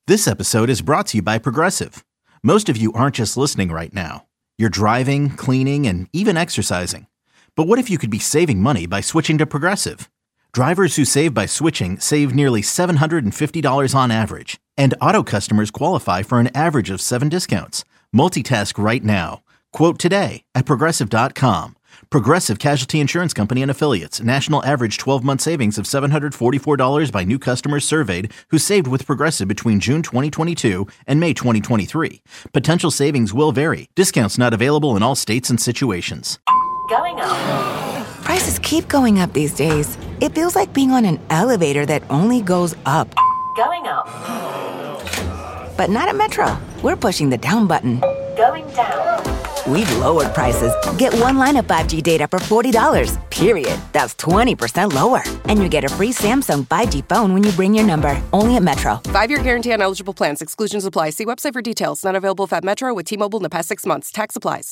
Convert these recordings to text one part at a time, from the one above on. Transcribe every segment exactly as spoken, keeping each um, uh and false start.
This episode is brought to you by Progressive. Most of you aren't just listening right now. You're driving, cleaning, and even exercising. But what if you could be saving money by switching to Progressive? Drivers who save by switching save nearly seven hundred fifty dollars on average. And auto customers qualify for an average of seven discounts. Multitask right now. Quote today at Progressive dot com. Progressive Casualty Insurance Company and Affiliates. National average twelve-month savings of seven hundred forty-four dollars by new customers surveyed who saved with Progressive between June twenty twenty-two and May twenty twenty-three. Potential savings will vary. Discounts not available in all states and situations. Going up. Prices keep going up these days. It feels like being on an elevator that only goes up. Going up. But not at Metro. We're pushing the down button. Going down. We've lowered prices. Get one line of five G data for forty dollars, period. That's twenty percent lower. And you get a free Samsung five G phone when you bring your number. Only at Metro. Five-year guarantee on eligible plans. Exclusions apply. See website for details. Not available at Metro with T-Mobile in the past six months. Tax applies.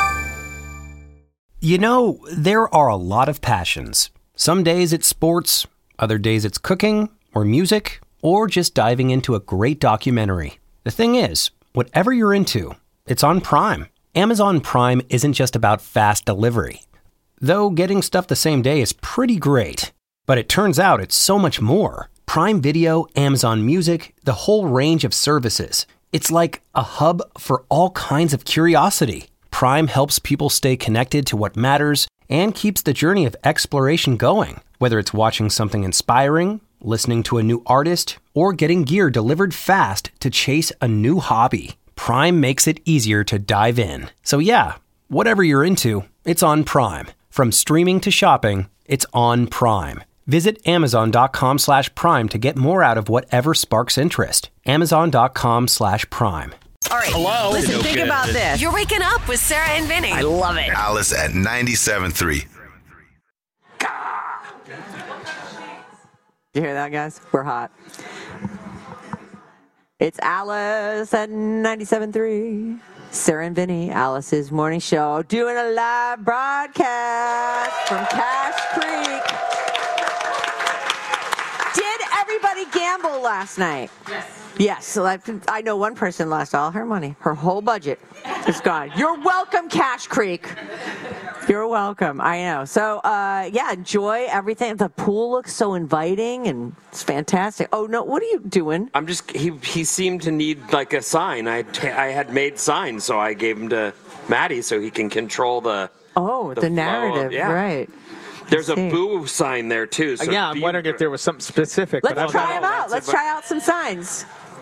You know, there are a lot of passions. Some days it's sports, other days it's cooking, or music, or just diving into a great documentary. The thing is, whatever you're into, it's on Prime. Amazon Prime isn't just about fast delivery. Though getting stuff the same day is pretty great. But it turns out it's so much more. Prime Video, Amazon Music, the whole range of services. It's like a hub for all kinds of curiosity. Prime helps people stay connected to what matters and keeps the journey of exploration going. Whether it's watching something inspiring, listening to a new artist, or getting gear delivered fast to chase a new hobby. Prime makes it easier to dive in. So yeah, whatever you're into, it's on Prime. From streaming to shopping, it's on Prime. Visit Amazon.com slash Prime to get more out of whatever sparks interest. Amazon.com slash Prime. All right. Hello. Listen, No think kidding. about this. You're waking up with Sarah and Vinny. I love it. Alice at ninety-seven point three. You hear that, guys? We're hot. It's Alice at ninety-seven point three. Sarah and Vinny, Alice's morning show, doing a live broadcast from Cache Creek. Did everybody gamble last night? Yes. Yes. So I, I know one person lost all her money. Her whole budget is gone. You're welcome, Cache Creek. You're welcome. I know. So, uh, yeah, enjoy everything. The pool looks so inviting, and it's fantastic. Oh, no, what are you doing? I'm just, he he seemed to need like a sign. I, I had made signs, so I gave them to Maddie so he can control the Oh, the, the narrative, of, yeah. right. There's a see. boo sign there, too. So yeah, I'm be- wondering if there was something specific. Let's but I try don't them know. out. Let's try out some signs.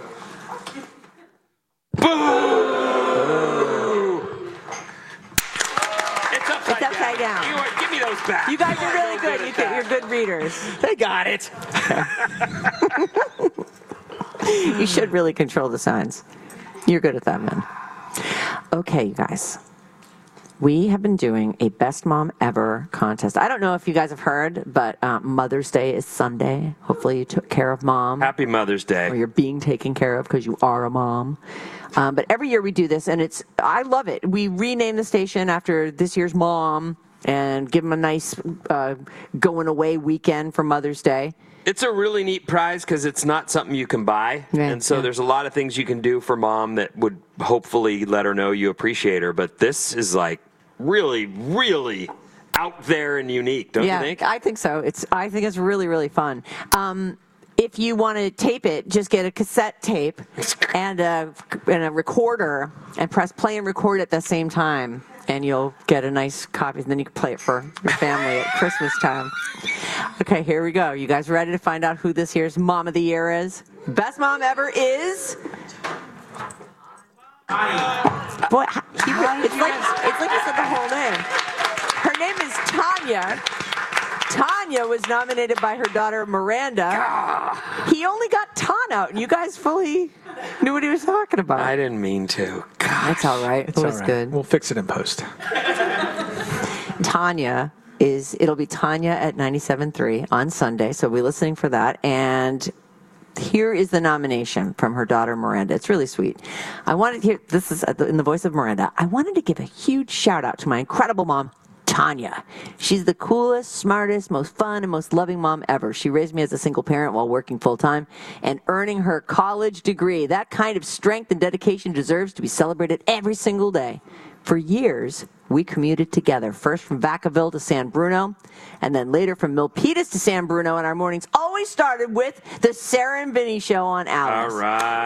It's upside, It's upside down. You are, give me those back. You guys You are really so good. at You can, that. you're good readers. They got it. You should really control the signs. You're good at that, man. Okay, you guys. We have been doing a Best Mom Ever contest. I don't know if you guys have heard, but uh, Mother's Day is Sunday. Hopefully you took care of mom. Happy Mother's Day. Or you're being taken care of because you are a mom. Um, but every year we do this, and it's I love it. We rename the station after this year's mom and give them a nice uh, going away weekend for Mother's Day. It's a really neat prize because it's not something you can buy. Yeah, and so yeah. there's a lot of things you can do for mom that would hopefully let her know you appreciate her. But this is like really, really out there and unique, don't yeah, you think? I think so. It's I think it's really, really fun. Um, if you want to tape it, just get a cassette tape and a, and a recorder and press play and record at the same time, and you'll get a nice copy, and then you can play it for your family at Christmas time. Okay, here we go. You guys ready to find out who this year's Mom of the Year is? Best Mom Ever is... Boy, he, it's like it's like you said the whole name. Her name is Tanya. Tanya was nominated by her daughter Miranda. He only got Tan out, and you guys fully knew what he was talking about. I didn't mean to. God. That's all right. It's it all was right. good. We'll fix it in post. Tanya is, it'll be Tanya at ninety-seven point three on Sunday, so we'll be listening for that. And here is the nomination from her daughter Miranda. It's really sweet. I wanted to hear, this is in the voice of Miranda, I wanted to give a huge shout out to my incredible mom, Tanya. She's the coolest, smartest, most fun, and most loving mom ever. She raised me as a single parent while working full-time and earning her college degree. That kind of strength and dedication deserves to be celebrated every single day. For years, we commuted together, first from Vacaville to San Bruno, and then later from Milpitas to San Bruno, and our mornings always started with the Sarah and Vinny Show on Alice. All right.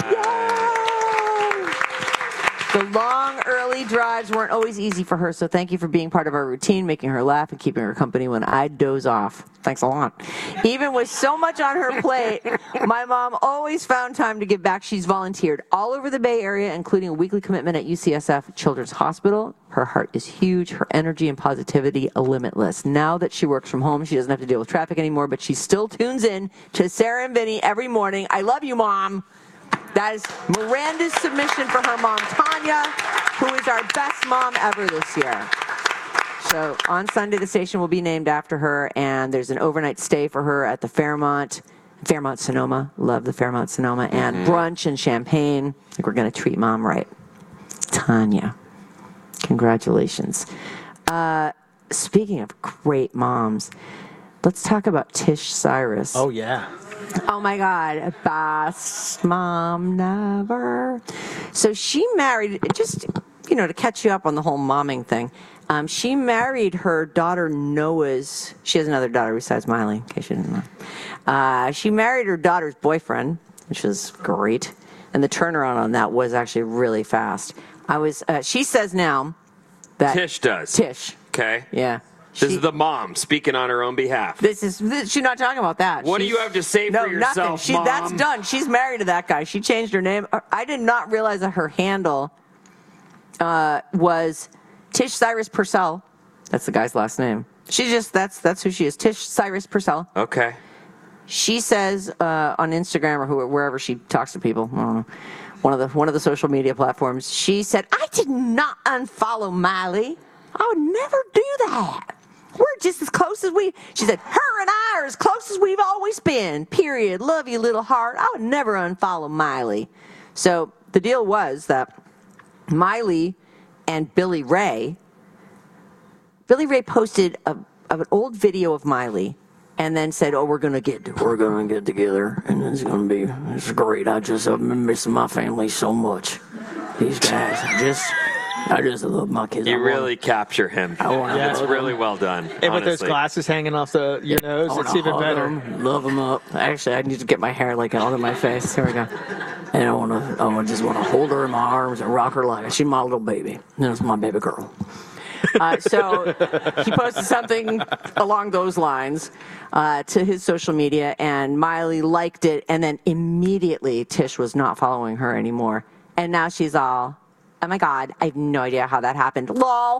Yay! The long, early drives weren't always easy for her, so thank you for being part of our routine, making her laugh, and keeping her company when I doze off. Thanks a lot. Even with so much on her plate, my mom always found time to give back. She's volunteered all over the Bay Area, including a weekly commitment at U C S F Children's Hospital. Her heart is huge, her energy and positivity are limitless. Now that she works from home, she doesn't have to deal with traffic anymore, but she still tunes in to Sarah and Vinny every morning. I love you, Mom. That is Miranda's submission for her mom, Tanya, who is our best mom ever this year. So on Sunday, the station will be named after her, and there's an overnight stay for her at the Fairmont, Fairmont Sonoma. Love the Fairmont Sonoma, and mm-hmm. brunch and champagne. I think we're going to treat Mom right. Tanya, congratulations. Uh, speaking of great moms, let's talk about Tish Cyrus. Oh, yeah. Oh, my God. Best mom never. So she married, just, you know, to catch you up on the whole momming thing, um, she married her daughter Noah's, she has another daughter besides Miley, in case you didn't know. Uh, she married her daughter's boyfriend, which was great. And the turnaround on that was actually really fast. I was, uh, she says now that. Tish does. Tish. Okay. Yeah. This She, is the mom speaking on her own behalf. This is this, she's not talking about that. What she's, do you have to say no, for yourself, nothing. She, Mom? That's done. She's married to that guy. She changed her name. I did not realize that her handle uh, was Tish Cyrus Purcell. That's the guy's last name. She just that's that's who she is. Tish Cyrus Purcell. Okay. She says uh, on Instagram or who, wherever she talks to people, I don't know, one of the one of the social media platforms. She said, "I did not unfollow Miley. I would never do that. We're just as close as we," she said, "her and I are as close as we've always been, period. Love you, little heart. I would never unfollow Miley." So the deal was that Miley and Billy Ray, Billy Ray posted a, of an old video of Miley and then said, "Oh, we're going to get, we're going to get together and it's going to be, it's great. I just, I've been missing my family so much. These guys, I just... I just love my kids. You really capture him. I wanna yeah, it's hug really him. well done. And with those honestly. glasses hanging off the your nose, I it's wanna even hug better. Them, love them up. Actually, I need to get my hair like onto my face. Here we go. And I want to, I just want to hold her in my arms and rock her like she's my little baby. That's my baby girl. Uh, so he posted something along those lines uh, to his social media, and Miley liked it, and then immediately Tish was not following her anymore, and now she's all, "Oh my God, I have no idea how that happened. Lol."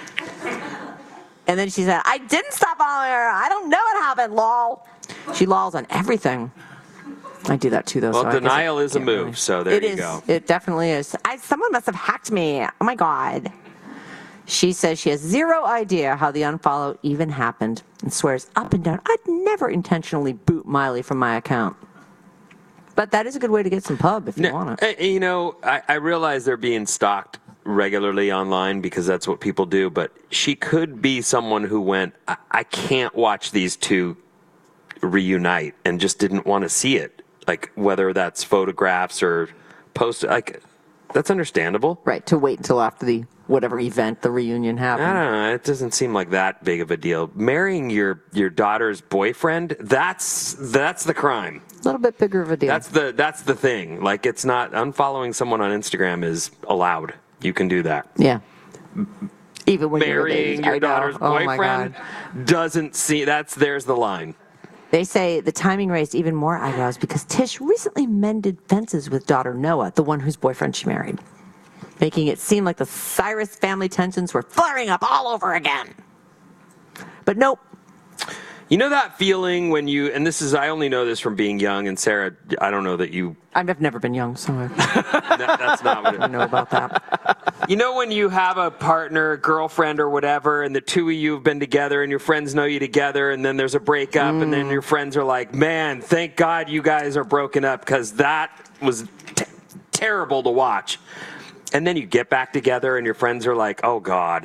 And then she said, "I didn't stop following her. I don't know what happened. Lol." She lols on everything. I do that too, though. Well, so denial is a move, really. so there it you is. go. It definitely is. I, someone must have hacked me. Oh my God. She says she has zero idea how the unfollow even happened and swears up and down, "I'd never intentionally boot Miley from my account." But that is a good way to get some pub if you No, want it. uh, You know, I, I realize they're being stalked regularly online because that's what people do, but she could be someone who went, I, I can't watch these two reunite, and just didn't want to see it. Like, whether that's photographs or post, like, that's understandable. Right, to wait until after the whatever event, the reunion happened. I don't know. It doesn't seem like that big of a deal. Marrying your, your daughter's boyfriend, that's that's the crime. A little bit bigger of a deal. That's the that's the thing. Like, it's not, unfollowing someone on Instagram is allowed. You can do that. Yeah. Even when Marrying you're your daughter's oh my boyfriend God. doesn't see, that's, there's the line. They say the timing raised even more eyebrows because Tish recently mended fences with daughter Noah, the one whose boyfriend she married, making it seem like the Cyrus family tensions were flaring up all over again. But nope. You know that feeling when you, and this is, I only know this from being young, and Sarah, I don't know that you. I've never been young, so I that, that's not what it, don't know about that. You know when you have a partner, girlfriend or whatever, and the two of you have been together and your friends know you together, and then there's a breakup, mm. and then your friends are like, "Man, thank God you guys are broken up because that was t- terrible to watch." And then you get back together and your friends are like, "Oh God,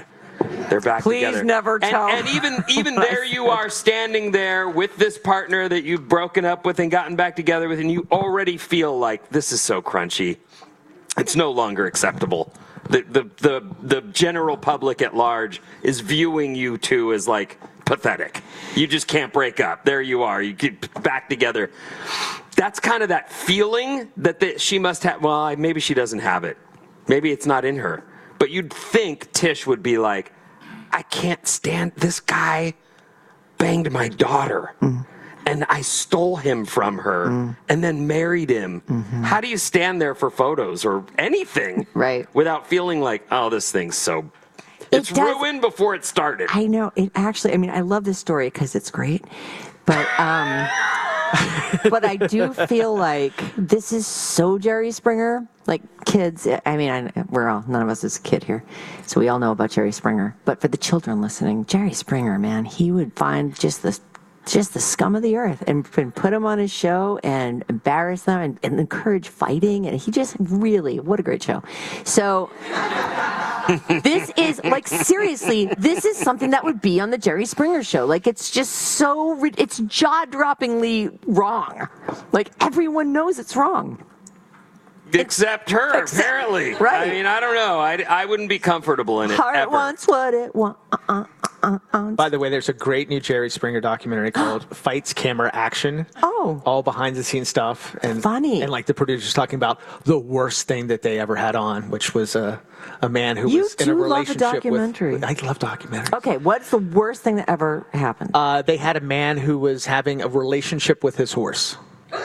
They're back Please together. never and, tell. And even even there you are standing there with this partner that you've broken up with and gotten back together with, and you already feel like this is so crunchy. It's no longer acceptable. The the the, the general public at large is viewing you two as like pathetic. You just can't break up. There you are. You get back together. That's kind of that feeling that the, she must have. Well, maybe she doesn't have it. Maybe it's not in her. But you'd think Tish would be like, I can't stand this guy banged my daughter. Mm. And I stole him from her mm. and then married him. Mm-hmm. How do you stand there for photos or anything right. without feeling like, oh, this thing's so... It's it ruined before it started. I know. It actually, I mean, I love this story because it's great. But um, but I do feel like this is so Jerry Springer. Like kids, I mean, I, we're all, none of us is a kid here. So we all know about Jerry Springer. But for the children listening, Jerry Springer, man, he would find just the just the scum of the earth and, and put them on his show and embarrass them and, and encourage fighting. And he just really, what a great show. So this is, like, seriously, this is something that would be on the Jerry Springer show. Like, it's just so, it's jaw-droppingly wrong. Like, everyone knows it's wrong. Except her, Except, apparently. Right. I mean, I don't know. I, I wouldn't be comfortable in it, Heart ever. wants what it wants. Uh, uh, uh, By the way, there's a great new Jerry Springer documentary called Fights, Camera, Action. Oh. All behind-the-scenes stuff. And, Funny. And, like, the producers talking about the worst thing that they ever had on, which was a, a man who You was in a do love a relationship documentary. with... I love documentaries. Okay, what's the worst thing that ever happened? Uh, they had a man who was having a relationship with his horse.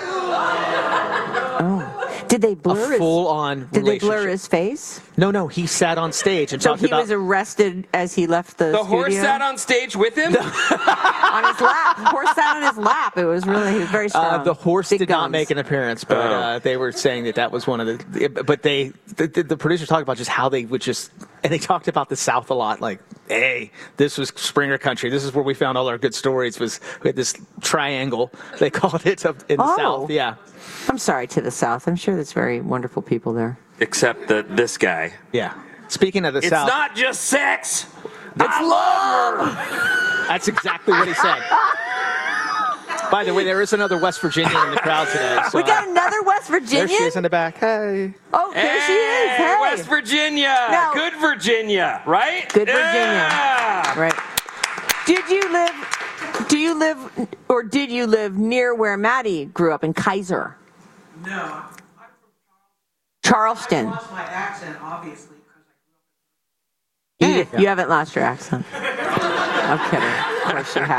Oh. Did they blur a full-on his, Did they blur his face? No, no. He sat on stage and so talked he about... was arrested as he left the, the studio? horse sat on stage with him? on his lap. The horse sat on his lap. It was really, he was very strong. Uh, the horse Big did guns. not make an appearance, but Oh. uh, they were saying that that was one of the... But they, the, the, the producers talked about just how they would just... And they talked about the South a lot, like, hey, this was Springer country. This is where we found all our good stories, was we had this triangle, they called it, up in the Oh. South. Yeah. I'm sorry, to the South. I'm sure there's very wonderful people there. Except that this guy. Yeah. Speaking of the It's South... not just sex. It's love! That's exactly what he said. By the way, there is another West Virginian in the crowd today. So We got another West Virginian? There she is in the back. Hey. Oh, there hey, she is. Hey. West Virginia. Now- Good Virginia, right? Good Virginia. Yeah. Right. Did you live, do you live, or did you live near where Maddie grew up in Kaiser? No. I'm from Charleston. I lost my accent, obviously. You, you haven't lost your accent. I'm kidding. Of course you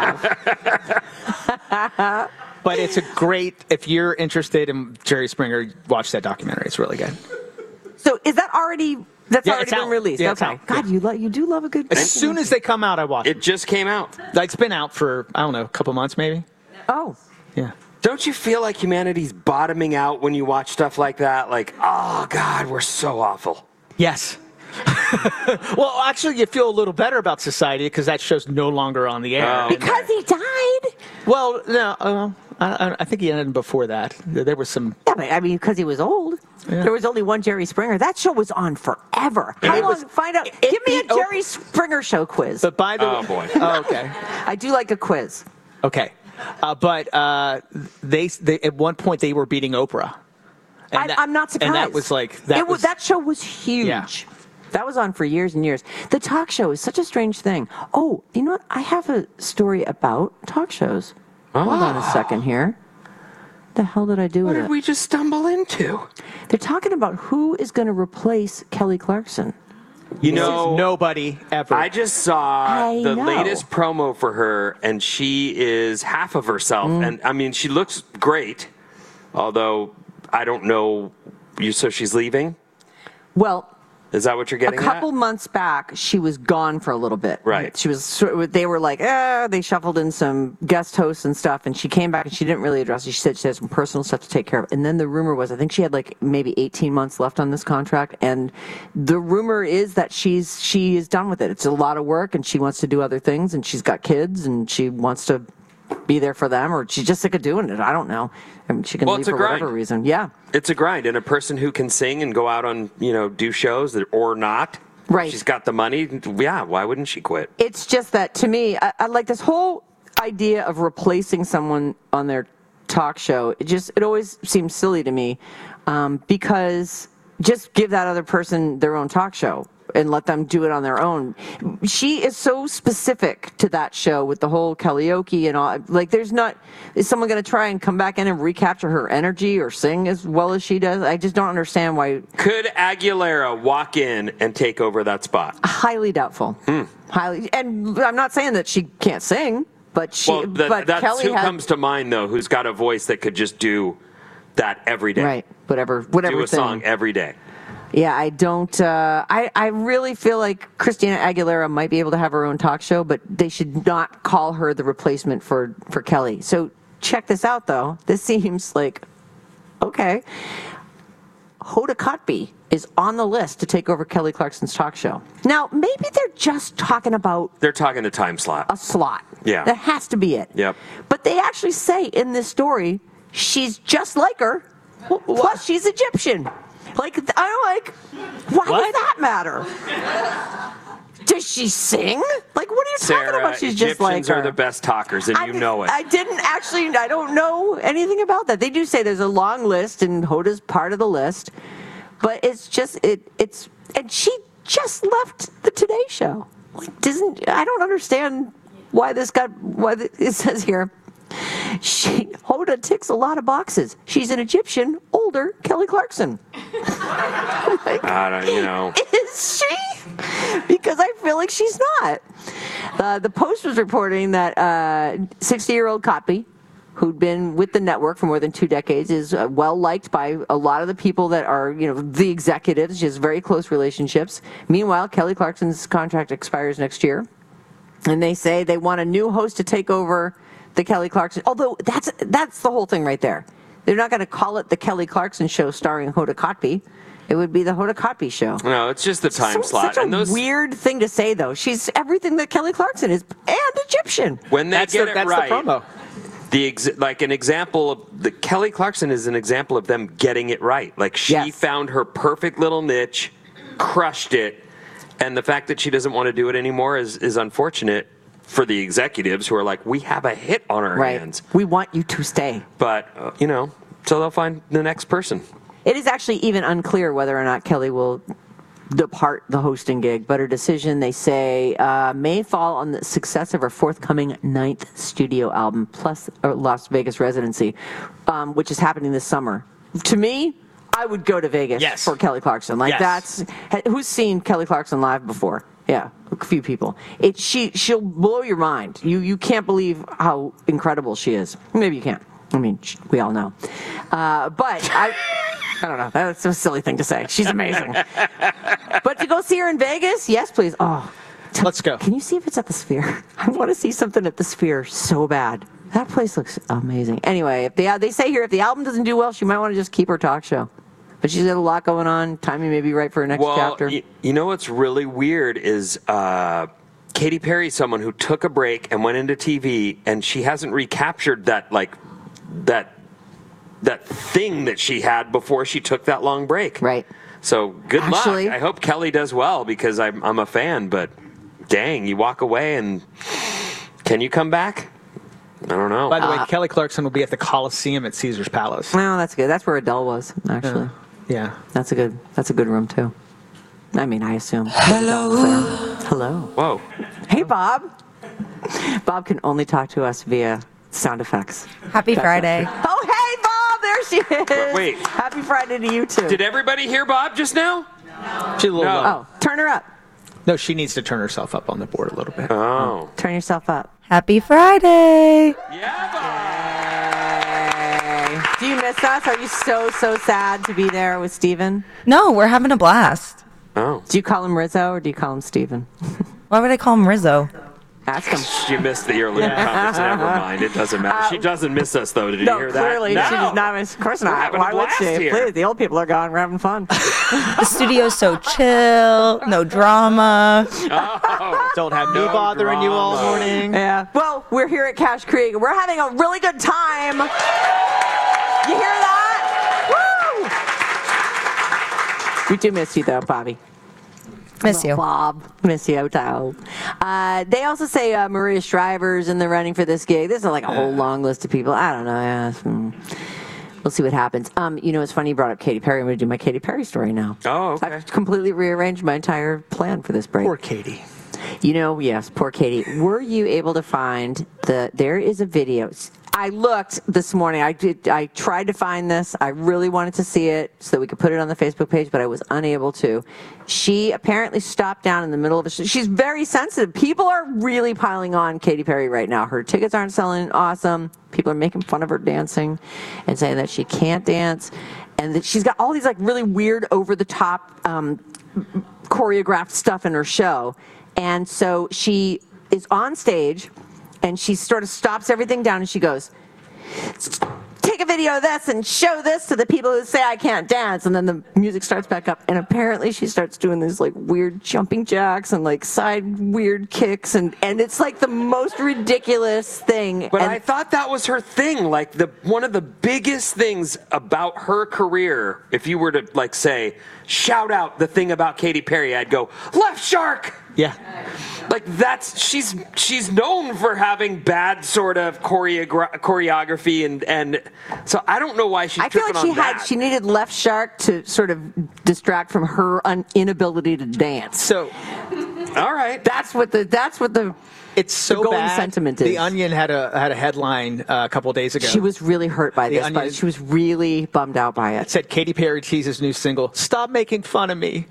have. But it's a great, if you're interested in Jerry Springer, watch that documentary. It's really good. So is that already, that's Yeah, already it's been out. released? Yeah, it's Okay. out. God, you, lo- you do love a good As soon as they come out, I watch it. It just came out. Like, it's been out for, I don't know, a couple months maybe. Oh. Yeah. Don't you feel like humanity's bottoming out when you watch stuff like that? Like, oh, God, we're so awful. Yes. Well, actually, you feel a little better about society because that show's no longer on the air. Oh. Because he died? Well, no, uh, I, I think he ended before that. There was some... Yeah, but I mean, because he was old. Yeah. There was only one Jerry Springer. That show was on forever. How It long? was- Find out. it Give me a beat Oprah. Jerry Springer show quiz. But by the Oh, way... boy. Oh, okay. I do like a quiz. Okay. Uh, but uh, they, they at one point they were beating Oprah. And I, that- I'm not surprised. And that was like that it was, that show was huge. Yeah. That was on for years and years. The talk show is such a strange thing. Oh, you know what? I have a story about talk shows. Hold on a second here. The hell did I do What with did it? we just stumble into? They're talking about who is going to replace Kelly Clarkson. You know, nobody ever. I just saw I the know. latest promo for her, and she is half of herself. Mm. And I mean, she looks great, although I don't know. You so she's leaving? Well, Is that what you're a getting couple at? months back, she was gone for a little bit. Right. She was. sort of- They were like, eh, they shuffled in some guest hosts and stuff, and she came back and she didn't really address it. She said she had some personal stuff to take care of. And then the rumor was, I think she had like maybe eighteen months left on this contract, and the rumor is that she's she is done with it. It's a lot of work, and she wants to do other things, and she's got kids, and she wants to be there for them, or she's just sick of doing it. I don't know. I mean, she can Well, leave it's a for grind. whatever reason. Yeah. It's a grind, and a person who can sing and go out on, you know, do shows that, or not. Right. She's got the money. Yeah, why wouldn't she quit? It's just that to me, I, I like this whole idea of replacing someone on their talk show. It just, it always seems silly to me um, because just give that other person their own talk show and let them do it on their own. She is so specific to that show with the whole karaoke and all. Like, there's not, is someone going to try and come back in and recapture her energy or sing as well as she does? I just don't understand why. Could Aguilera walk in and take over that spot? Highly doubtful. Hmm. Highly, and I'm not saying that she can't sing, but she. Well, that, but that's Kelly who had, comes to mind, though, who's got a voice that could just do that every day. Right. Whatever. Whatever. Do a thing. song every day. Yeah, I don't. Uh, I I really feel like Christina Aguilera might be able to have her own talk show, but they should not call her the replacement for for Kelly. So check this out, though. This seems like okay. Hoda Kotb is on the list to take over Kelly Clarkson's talk show. Now, maybe they're just talking about They're talking the time slot. a slot. Yeah. That has to be it. Yep. But they actually say in this story, she's just like her, plus she's Egyptian. Like, I'm like, why What? does that matter? Does she sing? Like, what are you Sarah, talking about? She's Egyptians just like her. are the best talkers, and I you di- know it. I didn't actually, I don't know anything about that. They do say there's a long list, and Hoda's part of the list. But it's just, it, it's, and she just left the Today Show. Like, doesn't, I don't understand why this got, why the, it says here, she, Hoda ticks a lot of boxes. She's an Egyptian, older Kelly Clarkson. Like, I don't, you know. is she? Because I feel like she's not. Uh, the Post was reporting that uh, sixty-year-old Kotb, who'd been with the network for more than two decades, is uh, well liked by a lot of the people that are, you know, the executives. She has very close relationships. Meanwhile, Kelly Clarkson's contract expires next year, and they say they want a new host to take over the Kelly Clarkson. Although that's that's the whole thing right there. They're not going to call it the Kelly Clarkson Show starring Hoda Kotb. It would be the Hoda Kotb Show. No, it's just the time So- slot. Such a and those, weird thing to say, though. She's everything that Kelly Clarkson is, and Egyptian. when they That's get the, it that's right, the promo. the ex- like an example of the Kelly Clarkson is an example of them getting it right. Like she Yes. found her perfect little niche, crushed it, and the fact that she doesn't want to do it anymore is is unfortunate for the executives who are like, we have a hit on our Right. hands. We want you to stay. But uh, you know, so they'll find the next person. It is actually even unclear whether or not Kelly will depart the hosting gig, but her decision, they say, uh, may fall on the success of her forthcoming ninth studio album, plus a Las Vegas residency, um, which is happening this summer. To me, I would go to Vegas Yes. for Kelly Clarkson. Like Yes. that's who's seen Kelly Clarkson live before? Yeah, a few people. It she she'll blow your mind. You you can't believe how incredible she is. Maybe you can't. I mean, sh- we all know. Uh, but I. I don't know. That's a silly thing to say. She's amazing. But to go see her in Vegas, yes, please. Oh, t- Let's go. Can you see if it's at the Sphere? I want to see something at the Sphere so bad. That place looks amazing. Anyway, if they they say here if the album doesn't do well, she might want to just keep her talk show. But she's got a lot going on. Timing may be right for her next well, chapter. y- you know what's really weird is uh, Katy Perry's someone who took a break and went into T V, and she hasn't recaptured that like that. that thing that she had before she took that long break. Right. So good Actually- luck. I hope Kelly does well because I'm I'm a fan, but dang, you walk away and can you come back? I don't know. By the way, Kelly Clarkson will be at the Coliseum at Caesar's Palace. Well, that's good. That's where Adele was, actually. Yeah. That's a good. That's a good room too. I mean, I assume. Hello. Hello. Whoa. Hey, Bob. Bob can only talk to us via sound effects. Happy Friday. Oh, hey, Bob. There she is. Wait. Happy Friday to you too. Did everybody hear Bob just now? She's a little No. low. Oh, turn her up. No, she needs to turn herself up on the board a little bit. Oh. Turn yourself up. Happy Friday. Hey. Do you miss us? Are you so so sad to be there with Steven? No, we're having a blast. Oh. Do you call him Rizzo or do you call him Steven? Why would I call him Rizzo? Ask him. She missed the earlier comments. Never mind. It doesn't matter. She doesn't miss us, though. Did you No, hear that? clearly No. she does not miss. Of course We're not. having a Why would blast she? here. Please, the old people are gone. We're having fun. The studio's so chill, no drama. Oh. Don't have me No bothering you all drama. morning. Yeah. Well, we're here at Cache Creek. We're having a really good time. You hear that? Woo! We do miss you, though, Bobby. Miss you. Bob. Miss you, too. Uh, they also say uh, Maria Shriver's in the running for this gig. This is like a whole long list of people. I don't know. Yeah, hmm. We'll see what happens. Um, you know, it's funny you brought up Katy Perry. I'm going to do my Katy Perry story now. Oh, okay. I've completely rearranged my entire plan for this break. Poor Katy. You know, yes, poor Katy. Were you able to find the? There is a video. I looked this morning. I did. I tried to find this. I really wanted to see it so that we could put it on the Facebook page, but I was unable to. She apparently stopped down in the middle of a show. She's very sensitive. People are really piling on Katy Perry right now. Her tickets aren't selling awesome. People are making fun of her dancing and saying that she can't dance, and that she's got all these like really weird, over the top, um, choreographed stuff in her show. And so she is on stage, and she sort of stops everything down, and she goes, take a video of this and show this to the people who say I can't dance. And then the music starts back up, and apparently she starts doing these like weird jumping jacks and like side weird kicks, and, and it's like the most ridiculous thing. But and I thought that was her thing. Like the one of the biggest things about her career, if you were to like say, shout out the thing about Katy Perry, I'd go, Left Shark! Yeah. Like that's she's she's known for having bad sort of choreogra- choreography and and so I don't know why she's I feel tripping like she on had that. she needed Left Shark to sort of distract from her un- inability to dance. So, all right, that's what the that's what the it's so the going bad. sentiment is. The Onion had a had a headline uh, a couple of days ago. She was really hurt by The this, Onion- but she was really bummed out by it. It said Katy Perry teases new single, "Stop making fun of me."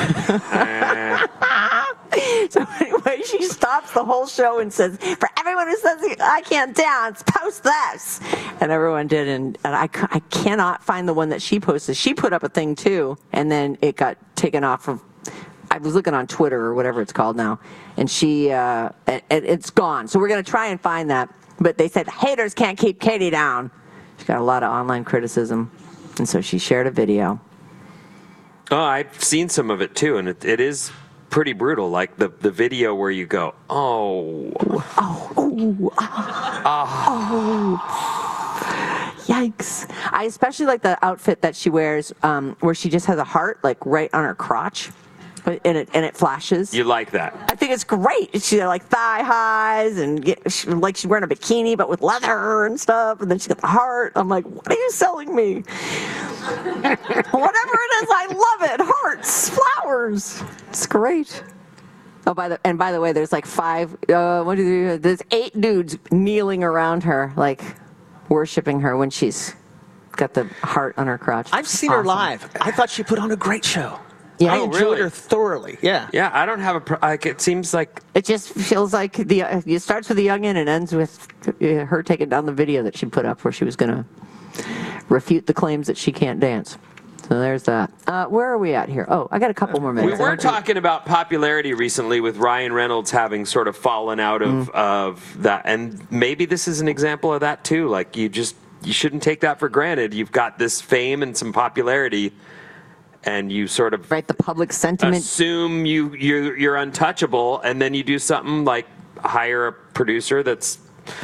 So anyway, she stops the whole show and says, for everyone who says I can't dance, post this. And everyone did, and, and I, I cannot find the one that she posted. She put up a thing too, and then it got taken off of, I was looking on Twitter or whatever it's called now, and she, uh, it, it's gone. So we're going to try and find that. But they said, haters can't keep Katy down. She got a lot of online criticism, and so she shared a video. Oh, I've seen some of it too, and it, it is pretty brutal. Like the, the video where you go, oh, oh, oh, oh, oh, yikes! I especially like the outfit that she wears, um, where she just has a heart like right on her crotch, and it and it flashes. You like that? I think it's great. She had like thigh highs and get, she, like she's wearing a bikini but with leather and stuff, and then she got the heart. I'm like, what are you selling me? Whatever it is, I love it. Hearts, flowers. It's great. Oh, by the and by the way, there's like five. Uh, what do you? There's eight dudes kneeling around her, like worshiping her when she's got the heart on her crotch. I've seen her live. I thought she put on a great show. Yeah. I Oh, enjoyed really? her thoroughly. Yeah. Yeah, I don't have a. Pro- like, it seems like It just feels like the uh, it starts with the youngin and ends with uh, her taking down the video that she put up where she was going to refute the claims that she can't dance. So there's that. Uh, where are we at here? Oh, I got a couple more we minutes. were talking about popularity recently with Ryan Reynolds having sort of fallen out of Mm. of that, and maybe this is an example of that too. Like you just you shouldn't take that for granted. You've got this fame and some popularity, and you sort of right the public sentiment. assume you you're, you're untouchable, and then you do something like hire a producer that's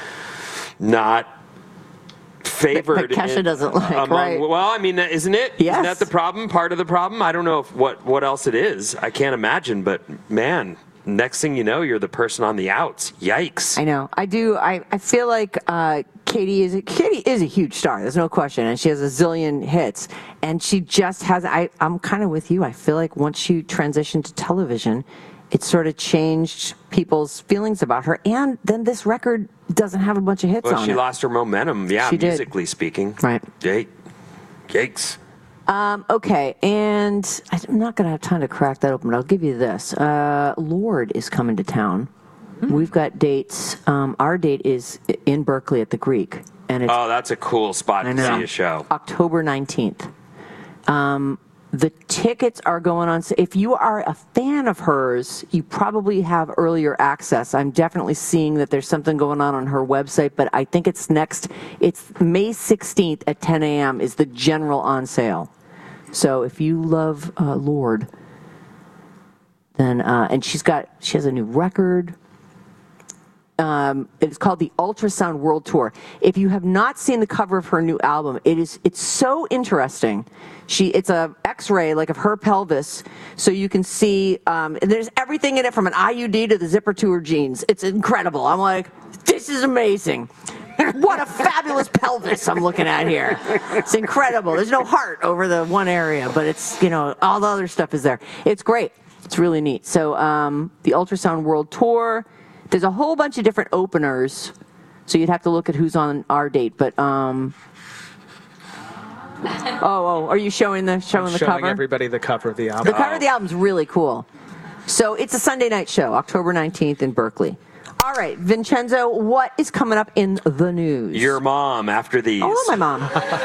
not favored. That Kesha in- doesn't like, among, right. Well, I mean, isn't it? Yes. Isn't that the problem? Part of the problem? I don't know if what, what else it is. I can't imagine, but man, next thing you know, you're the person on the outs. Yikes. I know. I do. I, I feel like uh, Katy is a, Katy is a huge star. There's no question, and she has a zillion hits. And she just has. I I'm kind of with you. I feel like once she transitioned to television, it sort of changed people's feelings about her. And then this record doesn't have a bunch of hits Well, on she it. lost her momentum. Yeah, She did. musically speaking. Right. Yikes. Yikes. Um, okay, and I'm not going to have time to crack that open, but I'll give you this. Uh, Lorde is coming to town. We've got dates. Um, our date is in Berkeley at the Greek, and it's Oh, that's a cool spot I to know. see a show. October nineteenth. Um, the tickets are going on. So if you are a fan of hers, you probably have earlier access. I'm definitely seeing that there's something going on on her website, but I think it's next. It's May sixteenth at ten a.m. is the general on sale. So if you love uh, Lorde, then uh, and she's got she has a new record. Um, it's called the Ultrasound World Tour. If you have not seen the cover of her new album, it is it's so interesting. She it's a X-ray like of her pelvis, so you can see. Um, and there's everything in it from an I U D to the zipper to her jeans. It's incredible. I'm like, this is amazing. What a fabulous pelvis I'm looking at here. It's incredible. There's no heart over the one area, but it's, you know, all the other stuff is there. It's great. It's really neat. So um, the Ultrasound World Tour, there's a whole bunch of different openers, so you'd have to look at who's on our date. But um, oh, oh, are you showing the showing I'm the showing cover? everybody the cover of the album. The cover of the album's really cool. So it's a Sunday night show, October nineteenth in Berkeley. All right, Vincenzo, what is coming up in the news? Your mom after these. Oh, my mom.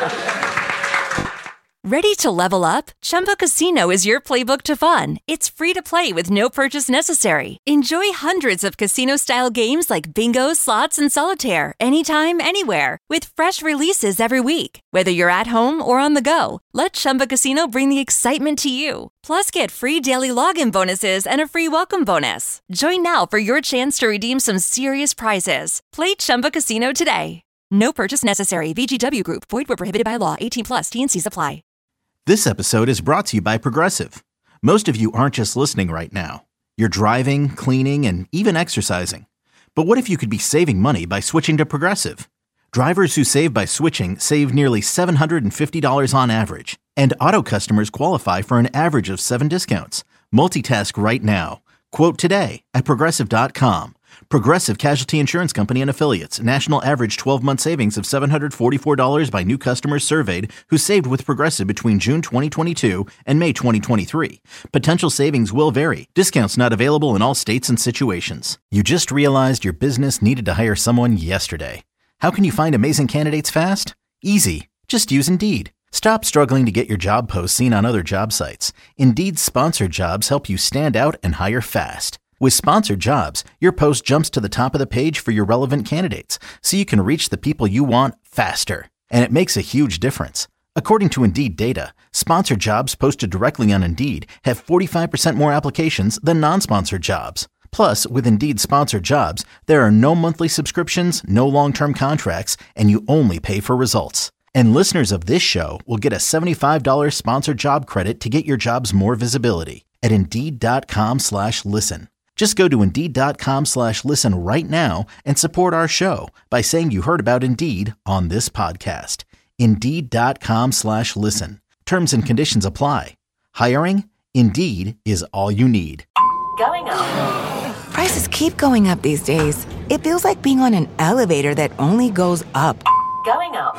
Ready to level up? Chumba Casino is your playbook to fun. It's free to play with no purchase necessary. Enjoy hundreds of casino-style games like bingo, slots, and solitaire anytime, anywhere with fresh releases every week. Whether you're at home or on the go, let Chumba Casino bring the excitement to you. Plus, get free daily login bonuses and a free welcome bonus. Join now for your chance to redeem some serious prizes. Play Chumba Casino today. No purchase necessary. V G W Group. Void where prohibited by law. eighteen plus. T and C's apply. This episode is brought to you by Progressive. Most of you aren't just listening right now. You're driving, cleaning, and even exercising. But what if you could be saving money by switching to Progressive? Drivers who save by switching save nearly seven hundred fifty dollars on average. And auto customers qualify for an average of seven discounts. Multitask right now. Quote today at Progressive dot com. Progressive Casualty Insurance Company and Affiliates. National average twelve-month savings of seven hundred forty-four dollars by new customers surveyed who saved with Progressive between June twenty twenty-two and May twenty twenty-three. Potential savings will vary. Discounts not available in all states and situations. You just realized your business needed to hire someone yesterday. How can you find amazing candidates fast? Easy. Just use Indeed. Stop struggling to get your job posts seen on other job sites. Indeed's sponsored jobs help you stand out and hire fast. With sponsored jobs, your post jumps to the top of the page for your relevant candidates, so you can reach the people you want faster. And it makes a huge difference. According to Indeed data, sponsored jobs posted directly on Indeed have forty-five percent more applications than non-sponsored jobs. Plus, with Indeed sponsored jobs, there are no monthly subscriptions, no long-term contracts, and you only pay for results. And listeners of this show will get a seventy-five dollars sponsored job credit to get your jobs more visibility at Indeed.com slash listen. Just go to Indeed.com slash listen right now and support our show by saying you heard about Indeed on this podcast. Indeed.com slash listen. Terms and conditions apply. Hiring? Indeed is all you need. Going up. Prices keep going up these days. It feels like being on an elevator that only goes up. Going up.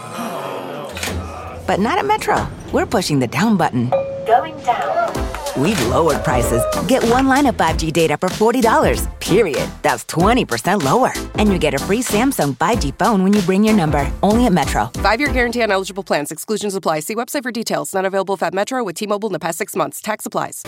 But not at Metro. We're pushing the down button. Going down. We've lowered prices. Get one line of five G data for forty dollars, period. That's twenty percent lower. And you get a free Samsung five G phone when you bring your number. Only at Metro. Five-year guarantee on eligible plans. Exclusions apply. See website for details. Not available if at Metro with T-Mobile in the past six months. Tax applies.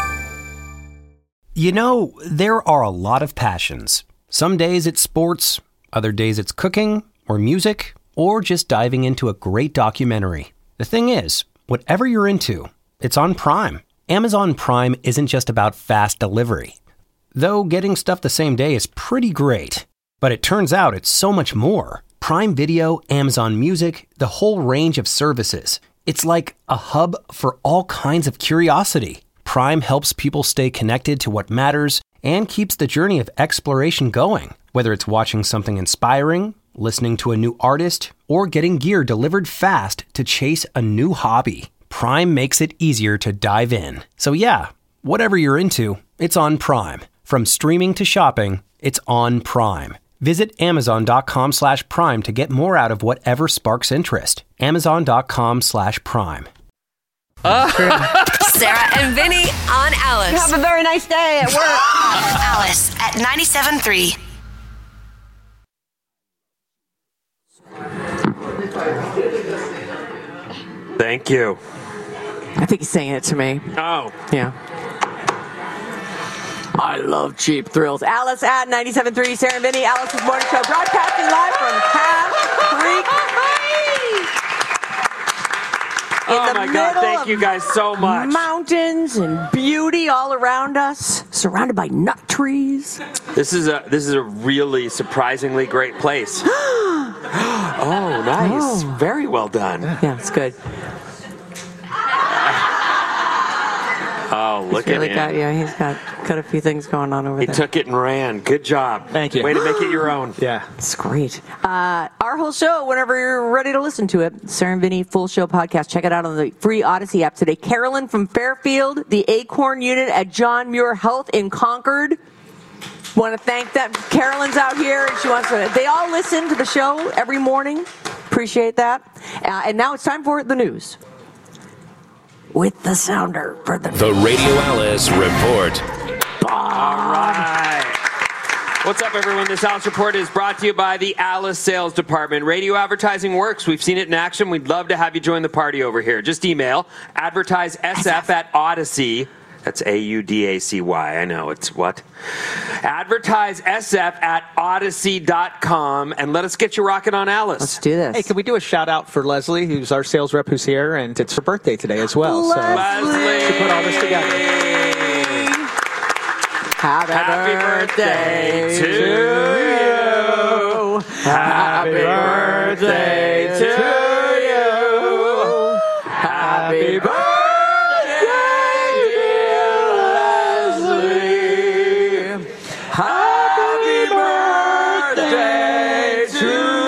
You know, there are a lot of passions. Some days it's sports, other days it's cooking or music, or just diving into a great documentary. The thing is, whatever you're into, it's on Prime. Amazon Prime isn't just about fast delivery. Though getting stuff the same day is pretty great. But it turns out it's so much more. Prime Video, Amazon Music, the whole range of services. It's like a hub for all kinds of curiosity. Prime helps people stay connected to what matters and keeps the journey of exploration going. Whether it's watching something inspiring, listening to a new artist, or getting gear delivered fast to chase a new hobby. Prime makes it easier to dive in. So yeah, whatever you're into, it's on Prime. From streaming to shopping, it's on Prime. Visit Amazon.com slash Prime to get more out of whatever sparks interest. Amazon.com slash Prime. Sarah and Vinny on Alice. Have a very nice day at work. Alice at ninety-seven point three. Thank you. I think he's saying it to me. Oh. Yeah. I love Cheap Thrills. Alice at ninety-seven point three, Sarah and Vinny, Alice's Morning Show, broadcasting live from Calf Creek. Oh the my middle God, thank of you guys so much. Mountains and beauty all around us, surrounded by nut trees. This is a this is a really surprisingly great place. Oh, nice. Oh. Very well done. Yeah, it's good. Oh, look He's really at got, him. yeah, he's got, got a few things going on over He there. took it and ran. Good job. Thank you. Way to make it your own. Yeah. It's great. Uh, our whole show, whenever you're ready to listen to it, Sarah and Vinny Full Show Podcast. Check it out on the free Odyssey app today. Carolyn from Fairfield, the Acorn unit at John Muir Health in Concord. Want to thank them. Carolyn's out here, and she wants to. They all listen to the show every morning. Appreciate that. Uh, and now it's time for the news. With the sounder for the The Radio Alice Report. All right. What's up, everyone? This Alice Report is brought to you by the Alice Sales Department. Radio advertising works. We've seen it in action. We'd love to have you join the party over here. Just email advertise S F at Odyssey. That's A U D A C Y. I know. It's what? Advertise S F at odyssey dot com and let us get you rocking on Alice. Let's do this. Hey, can we do a shout out for Leslie, who's our sales rep who's here, and it's her birthday today as well. Leslie. So she put all this together. Happy, Happy birthday to you. Happy birthday to you. Happy birthday, dear Leslie. Happy birthday to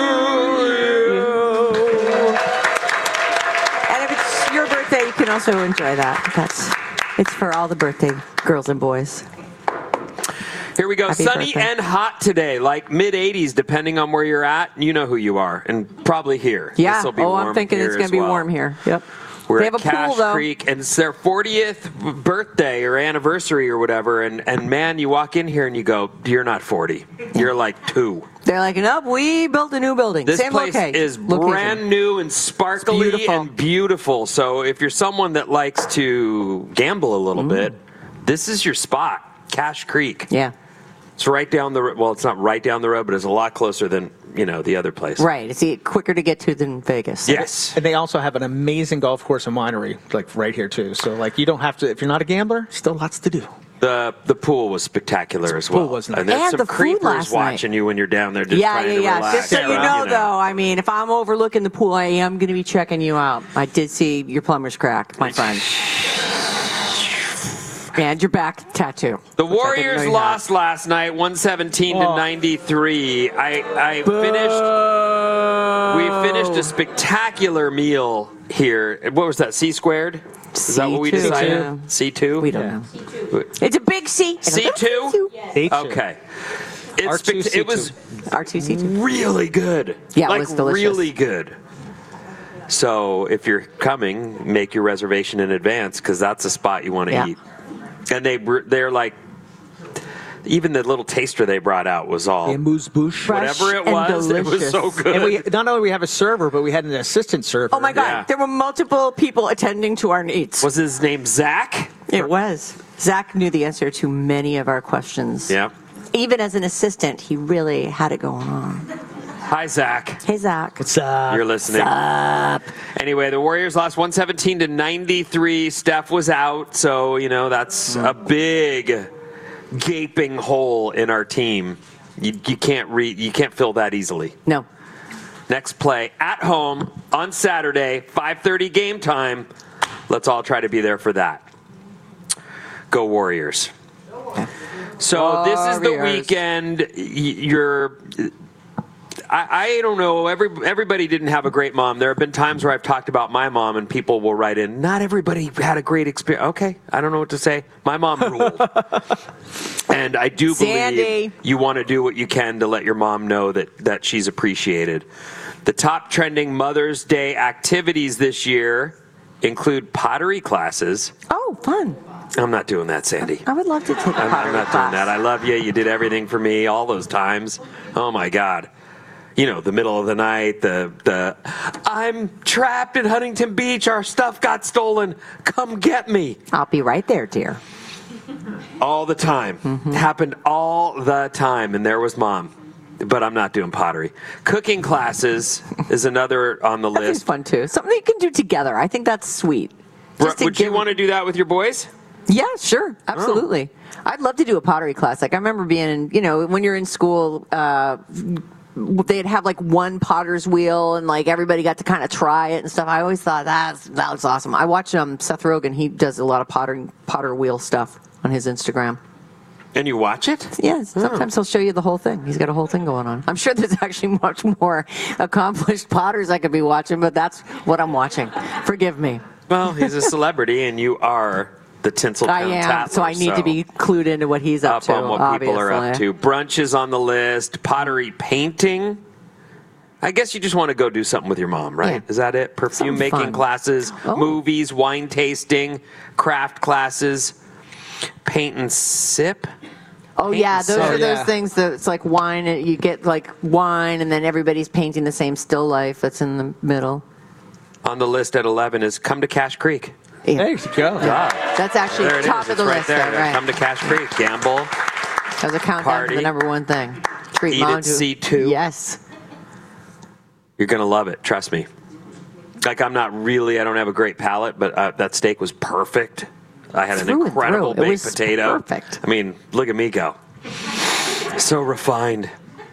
you. And if it's your birthday, you can also enjoy that. That's it's for all the birthday girls and boys. Here we go. Happy Sunny birthday. and hot today, like mid eighties, depending on where you're at. You know who you are, and probably here. Yeah. This'll be Oh, warm I'm thinking here it's going as to be well. warm here. Yep. We're They at have a Cache pool, though. Creek, and it's their fortieth birthday or anniversary or whatever. And, and man, you walk in here and you go, you're not forty. You're like two. They're like, nope, we built a new building. This Same place location. is Location. brand new and sparkly It's beautiful. and beautiful. So if you're someone that likes to gamble a little Mm. bit, this is your spot. Cache Creek. Yeah. It's right down the road. Well, it's not right down the road, but it's a lot closer than, you know, the other place. Right. It's e- quicker to get to than Vegas. Yes. And they also have an amazing golf course and winery, like right here too. So like you don't have to, if you're not a gambler, still lots to do. The the pool was spectacular as well. pool was nice. And there's And some the food creepers last night. watching you when you're down there just Yeah, trying yeah, to yeah. relax. Just so you Well, know, though, I mean, if I'm overlooking the pool, I am going to be checking you out. I did see your plumber's crack, my friend. And your back tattoo. The which I didn't know Warriors you lost last night, one seventeen to ninety-three. I, I finished. We finished a spectacular meal here. What was that? C squared? Is that what we C two. decided? C two. We don't know. It's a big C. C two. Okay. It's R two, spect- it was R two C two. really good. Yeah, it like was delicious. really good. So if you're coming, make your reservation in advance because that's a spot you want to Yeah. eat. And they br- they're like, even the little taster they brought out was all Amuse bouche. whatever it and was. It was so delicious. good. And we not only we have a server, but we had an assistant server. Oh, my God. Yeah. There were multiple people attending to our needs. was his name Zach? It was. Zach knew the answer to many of our questions. Yeah. Even as an assistant, he really had it going on. Hi, Zach. Hey, Zach. What's up? You're listening. Anyway, the Warriors lost one seventeen to ninety-three. Steph was out, so you know that's a big gaping hole in our team. You, you can't re- you can't fill that easily. No. Next play at home on Saturday, five thirty game time. Let's all try to be there for that. Go Warriors. So this is the Warriors. weekend. Y- You're. I, I don't know. Every everybody didn't have a great mom. There have been times where I've talked about my mom, and people will write in, "Not everybody had a great experience." Okay, I don't know what to say. My mom ruled, and I do Sandy. believe you want to do what you can to let your mom know that that she's appreciated. The top trending Mother's Day activities this year include pottery classes. Oh, fun. I'm not doing that, Sandy. I would love to take a I'm, pottery I'm not class. doing that. I love you. You did everything for me all those times. Oh my God. You know, the middle of the night, the the I'm trapped in Huntington Beach. Our stuff got stolen. Come get me. I'll be right there, dear. All the time. Mm-hmm. Happened all the time. And there was Mom. but I'm not doing pottery. Cooking classes is another on the That list. seems fun too. Something you can do together. I think that's sweet. Just to Would you give- want to do that with your boys? Yeah, sure, absolutely. I'd love to do a pottery class. Like I remember being in, you know, when you're in school, uh, they'd have like one potter's wheel, and like everybody got to kind of try it and stuff. I always thought that's that was awesome. I watch um, Seth Rogen. He does a lot of potter potter wheel stuff on his Instagram. And you watch it? Yes. Sometimes he'll show you the whole thing. He's got a whole thing going on. I'm sure there's actually much more accomplished potters I could be watching, but that's what I'm watching. Forgive me. Well, he's a celebrity, and you are the Tinseltown I am, Tattler, so I need to be clued into what he's up, up to. on what obviously. people are up to. Brunch is on the list. Pottery painting. I guess you just want to go do something with your mom, right? Yeah. Is that it? Perfume Something making fun. classes, Oh. movies, wine tasting, craft classes, paint and sip. Oh Paint yeah, and those sip. are Oh, yeah. those things that it's like wine. and You get like wine, and then everybody's painting the same still life that's in the middle. On the list at eleven is come to Cache Creek. Yeah. There you go. That's actually There it top is. of the It's right list. there. Though, right? Come to Cache Creek. Gamble. That was a countdown Party. to the number one thing. Treat Eat mom at to C two. Yes. You're going to love it. Trust me. Like, I'm not really, I don't have a great palate, but uh, that steak was perfect. I had an Through and incredible through. It baked was potato. perfect. I mean, look at me go. So refined.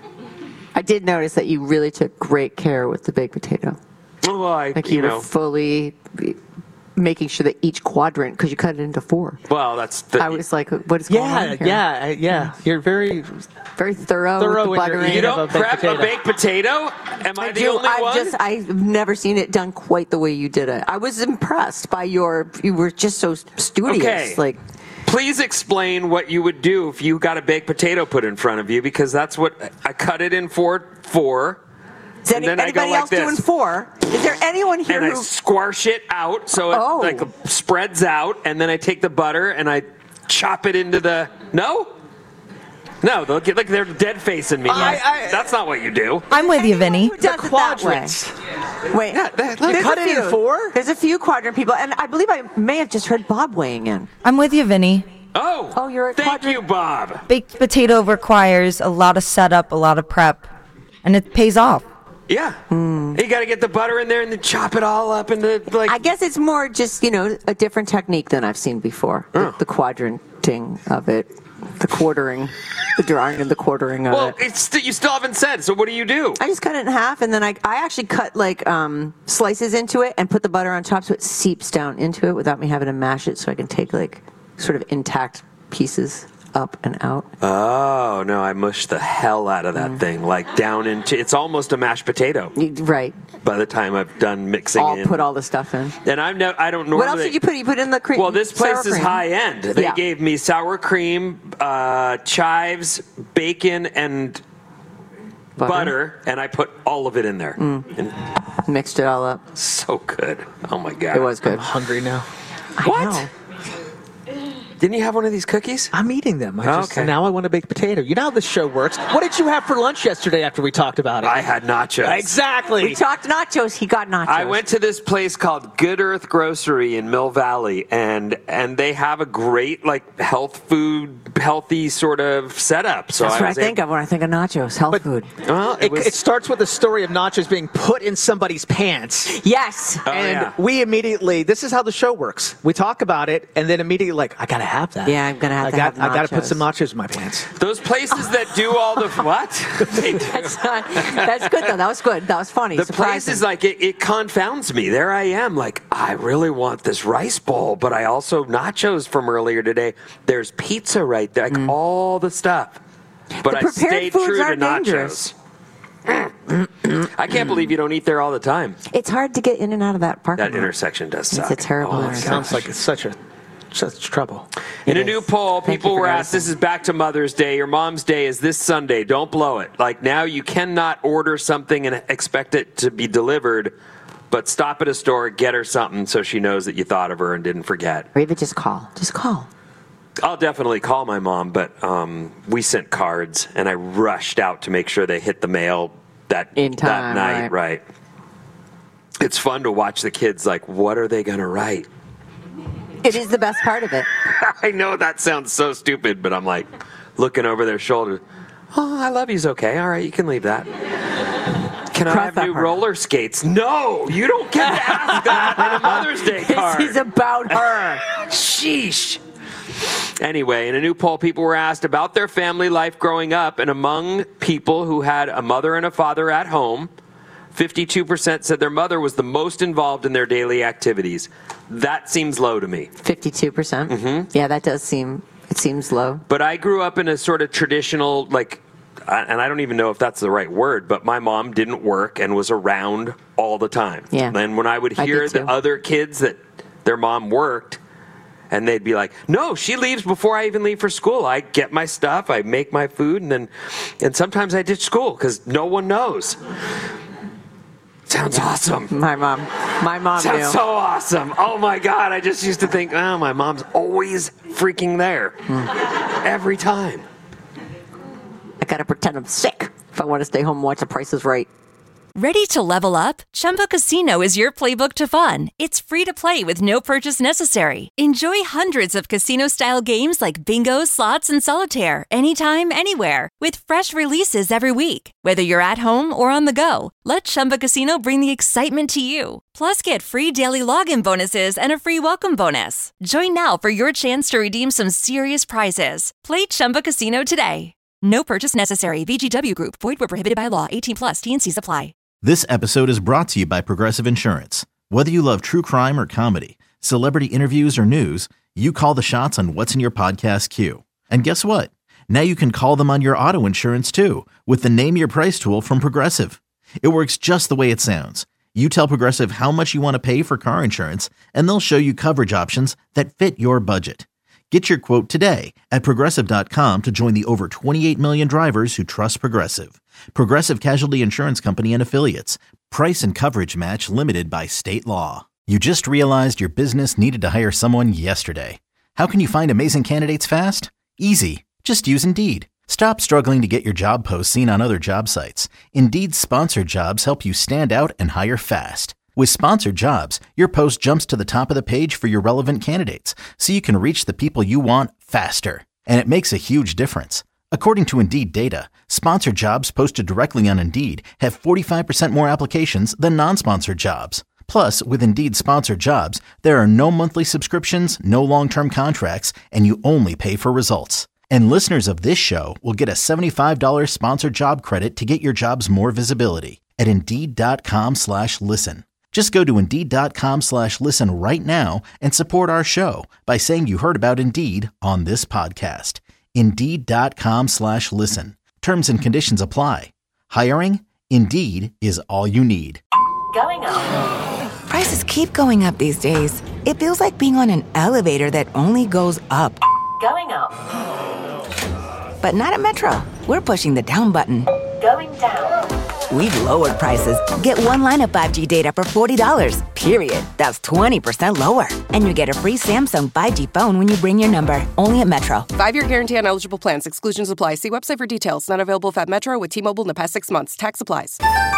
I did notice that you really took great care with the baked potato. Well, I, Like you, you were know, fully making sure that each quadrant, because you cut it into four. well, that's the, I was like, what is going Yeah, on here? yeah, yeah. You're very Very thorough, Thorough with the in your buttering. eating you don't of a baked prep potato. a baked potato? Am I, I the do. only I've one? just I've never seen it done quite the way you did it. I was impressed by your. You were just so studious. Okay. Like Please explain what you would do if you got a baked potato put in front of you, because that's what I cut it in four four. is any, then I go anybody like else doing this. four? Is there anyone here And I who? squash it out so it Oh. like spreads out, and then I take the butter and I chop it into the. No, no, look like they're dead facing me. I- I- That's not what you do. I'm with you, Vinny. Who does it that way? quadrants. Wait, Yeah, that- there's cut a it in few. four? There's a few quadrant people, and I believe I may have just heard Bob weighing in. I'm with you, Vinny. Oh, Oh, you're a thank quadrant- you, Bob. Baked potato requires a lot of setup, a lot of prep, and it pays off. Yeah, you got to get the butter in there and then chop it all up into like. I guess it's more just, you know, a different technique than I've seen before. Oh. The, the quadranting of it, the quartering, the drawing and the quartering of well, it. it's st- you still haven't said. So what do you do? I just cut it in half, and then I, I actually cut like um, slices into it and put the butter on top so it seeps down into it without me having to mash it, so I can take like sort of intact pieces up and out. Oh no, I mushed the hell out of Mm. that thing, like down into. It's almost a mashed potato You- Right. by the time I've done mixing I'll in. put all the stuff in. and I'm no, I don't normally. What else did you put? You put in the cream. Well, this place sour is cream. high end. They Yeah. gave me sour cream, uh, chives, bacon, and butter. Butter. and I put all of it in there. Mm. And Mixed it all up. so good. Oh my god, It was good. I'm hungry now. I What? know. Didn't you have one of these cookies? I'm eating them. I just, Okay. Now I want a baked potato. You know how this show works. What did you have for lunch yesterday after we talked about it? I had nachos. Exactly. We talked nachos. He got nachos. I went to this place called Good Earth Grocery in Mill Valley, and and they have a great like health food, healthy sort of setup. So That's I what I was think able- of when I think of nachos. Health But- food. Well, it It, was. it starts with the story of nachos being put in somebody's pants. Yes. Oh, and yeah. we immediately, this is how the show works. We talk about it, and then immediately, like, I gotta have that. Yeah, I'm gonna have I to got, have I gotta put nachos. some nachos in my pants. Those places that do all the what? They do. That's, not, that's good though. That was good. That was funny. The Surprising. place is like it, it confounds me. There I am, like I really want this rice bowl, but I also nachos from earlier today. There's pizza right there, like all the stuff. But The I prepared stayed foods true to are nachos. dangerous. I can't believe you don't eat there all the time. It's hard to get in and out of that parking That lot. intersection does It's suck. a terrible Oh, my intersection. Sounds like it's such a such trouble. In a It new is. poll, Thank people you for were asked, noticing. this is back to Mother's Day. Your mom's day is this Sunday. Don't blow it. Like now you cannot order something and expect it to be delivered, but stop at a store, get her something so she knows that you thought of her and didn't forget. Or even just call. Just call. I'll definitely call my mom, but um, we sent cards and I rushed out to make sure they hit the mail that, In time, that night. right. Right. It's fun to watch the kids like, what are they going to write? It is the best part of it. I know that sounds so stupid, but I'm like looking over their shoulder. Oh, I love you's okay. All right, you can leave that. Can I have new roller skates? No, you don't get to ask that on a Mother's Day card. This is about her. Sheesh. Anyway, in a new poll, people were asked about their family life growing up, and among people who had a mother and a father at home, fifty-two percent said their mother was the most involved in their daily activities. That seems low to me. fifty-two percent? Mm-hmm. Yeah, that does seem, it seems low. But I grew up in a sort of traditional, like, and I don't even know if that's the right word, but my mom didn't work and was around all the time. Yeah. And when I would I hear did the too. other kids that their mom worked, and they'd be like, no, she leaves before I even leave for school. I get my stuff, I make my food, and then, and sometimes I ditch school because no one knows. Sounds awesome. My mom. My mom Sounds knew. so awesome. Oh my God, I just used to think, oh, my mom's always freaking there. Every time. I gotta pretend I'm sick if I want to stay home and watch The Price is Right. Ready to level up? Chumba Casino is your playbook to fun. It's free to play with no purchase necessary. Enjoy hundreds of casino-style games like bingo, slots, and solitaire anytime, anywhere. With fresh releases every week. Whether you're at home or on the go, let Chumba Casino bring the excitement to you. Plus, get free daily login bonuses and a free welcome bonus. Join now for your chance to redeem some serious prizes. Play Chumba Casino today. No purchase necessary. V G W Group. Void where prohibited by law. eighteen plus. T and C's apply. This episode is brought to you by Progressive Insurance. Whether you love true crime or comedy, celebrity interviews or news, you call the shots on what's in your podcast queue. And guess what? Now you can call them on your auto insurance too with the Name Your Price tool from Progressive. It works just the way it sounds. You tell Progressive how much you want to pay for car insurance, and they'll show you coverage options that fit your budget. Get your quote today at Progressive dot com to join the over twenty-eight million drivers who trust Progressive. Progressive Casualty Insurance Company and Affiliates. Price and coverage match limited by state law. You just realized your business needed to hire someone yesterday. How can you find amazing candidates fast? Easy. Just use Indeed. Stop struggling to get your job posts seen on other job sites. Indeed's sponsored jobs help you stand out and hire fast. With sponsored jobs, your post jumps to the top of the page for your relevant candidates, so you can reach the people you want faster. And it makes a huge difference. According to Indeed data, sponsored jobs posted directly on Indeed have forty-five percent more applications than non-sponsored jobs. Plus, with Indeed sponsored jobs, there are no monthly subscriptions, no long-term contracts, and you only pay for results. And listeners of this show will get a seventy-five dollars sponsored job credit to get your jobs more visibility at Indeed.com slash listen. Just go to Indeed.com slash listen right now and support our show by saying you heard about Indeed on this podcast. Indeed.com slash listen. Terms and conditions apply. Hiring? Indeed is all you need. Going up. Prices keep going up these days. It feels like being on an elevator that only goes up. Going up. But not at Metro. We're pushing the down button. Going down. We've lowered prices. Get one line of five G data for forty dollars, period. That's twenty percent lower. And you get a free Samsung five G phone when you bring your number. Only at Metro. Five-year guarantee on eligible plans. Exclusions apply. See website for details. Not available if at Metro with T-Mobile in the past six months. Tax applies.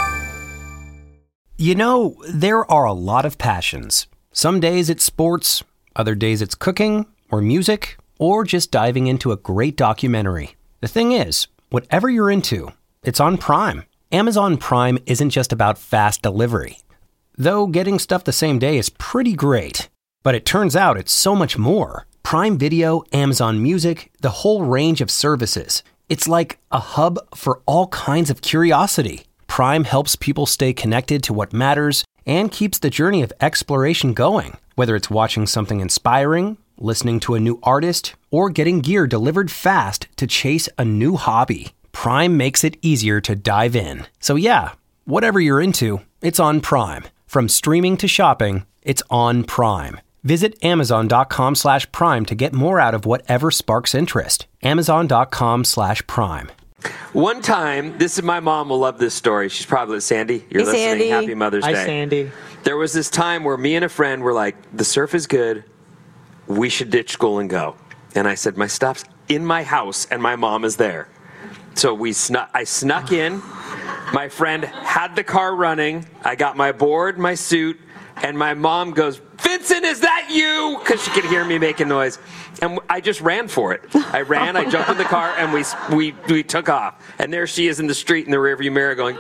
You know, there are a lot of passions. Some days it's sports, other days it's cooking or music, or just diving into a great documentary. The thing is, whatever you're into, it's on Prime. Amazon Prime isn't just about fast delivery. Though getting stuff the same day is pretty great. But it turns out it's so much more. Prime Video, Amazon Music, the whole range of services. It's like a hub for all kinds of curiosity. Prime helps people stay connected to what matters and keeps the journey of exploration going. Whether it's watching something inspiring, listening to a new artist, or getting gear delivered fast to chase a new hobby. Prime makes it easier to dive in. So yeah, whatever you're into, it's on Prime. From streaming to shopping, it's on Prime. Visit Amazon.com slash Prime to get more out of whatever sparks interest. Amazon.com slash Prime. One time, this is my mom will love this story. She's probably Sandy. You're Hey, listening. Sandy. Happy Mother's Hi, Day. Sandy. There was this time where me and a friend were like, the surf is good. We should ditch school and go. And I said, my stuff's in my house and my mom is there. So we snuck. I snuck in. My friend had the car running. I got my board, my suit, and my mom goes, Vinny, Vincent, is that you? Because she could hear me making noise. And I just ran for it. I ran, I jumped in the car, and we we we took off. And there she is in the street in the rearview mirror going,